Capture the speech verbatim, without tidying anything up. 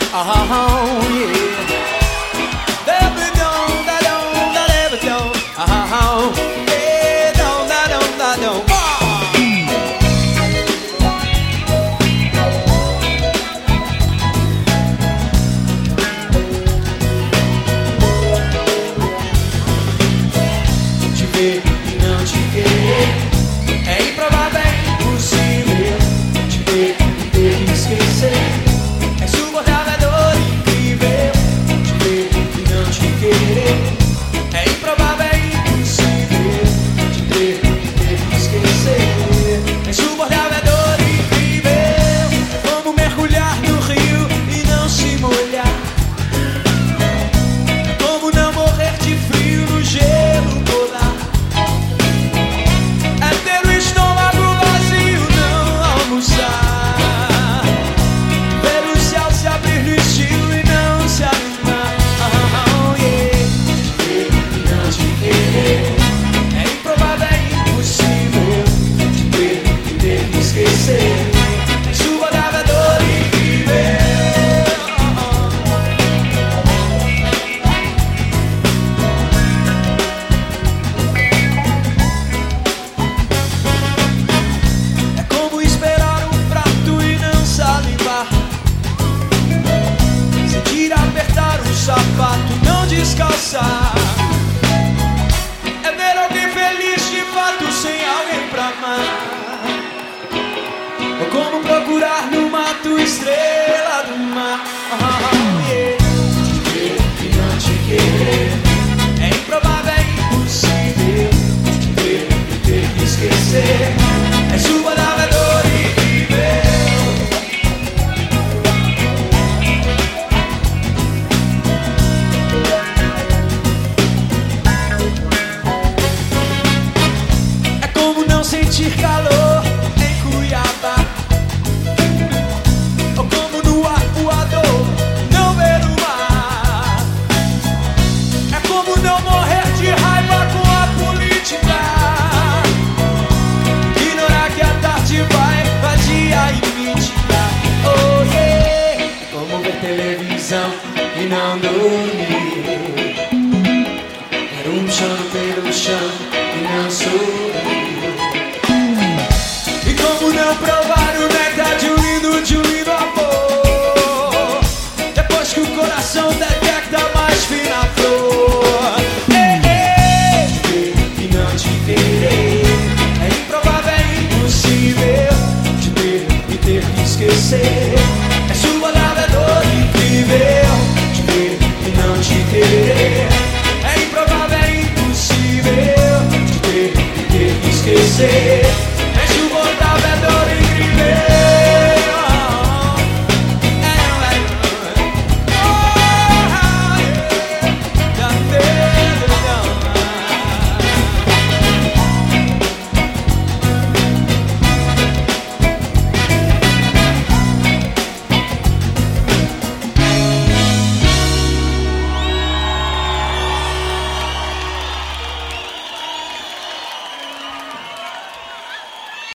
Oh, yeah. Debra dom, da dom, da debra dom. Oh, yeah, dom, da dom, da dom. Te ver e não te querer é improvável, é impossível. Te ver e ter que esquecer é suportável, é dor incrível. Te ver e não te querer é improvável, é impossível. Te ver e ter que esquecer é suportável, é dor incrível. É como mergulhar no rio e não se molhar. É como não morrer de frio no gelo polar. É ter o estômago vazio, não almoçar. Ver o céu se abrir no estilo e não se animar. Oh, yeah. Te ver e não te querer é improvável, é impossível. Te ver e ter que esquecer é suportável, é dor incrível. É como esperar um prato e não salivar. Sentir apertar um sapato e não descalçar. É ver alguém feliz de fato sem alguém pra amar. É como procurar no mato estrela do mar. Oh, yeah. Te ver e não te querer é improvável, é impossível. Te ver e ter que esquecer é suportável, é dor incrível. É como não sentir calor em Cuiabá. Ou como no Arpoador não ver o mar. É como não morrer de raiva com a política. Ignorar que a tarde vai vadiar e mitigar. Oh, yeah. É como ver televisão e não dormir. Ver um chão pelo chão e não sorrir. E como não provar o néctar de um lindo, de um lindo amor, depois que o coração detecta a mais fina flor. Ei, ei. Te ver e não te querer é improvável, é impossível. Te ver e ter que esquecer é suportável, é dor incrível. Te ver e não te querer é improvável, é impossível. Te ver e ter que esquecer